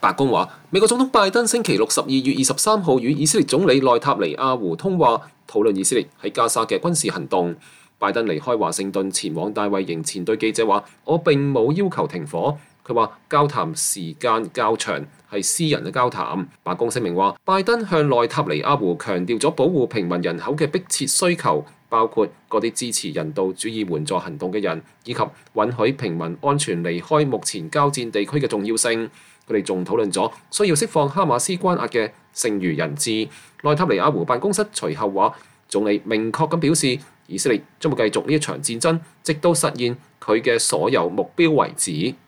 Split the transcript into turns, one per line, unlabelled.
白宮話，美國總統拜登星期六12月23號與以色列總理內塔尼亞胡通話，討論以色列喺加沙嘅軍事行動。拜登離開華盛頓前往大衛營前對記者話：我並冇要求停火。佢話交談時間較長，係私人嘅交談。白宮聲明話，拜登向內塔尼亞胡強調咗保護平民人口嘅迫切需求，包括嗰啲支持人道主義援助行動嘅人，以及允許平民安全離開目前交戰地區嘅重要性。佢哋仲討論咗需要釋放哈馬斯關押嘅剩餘人質。內塔尼亞胡辦公室隨後話，總理明確咁表示，以色列將會繼續呢一場戰爭，直到實現佢嘅所有目標為止。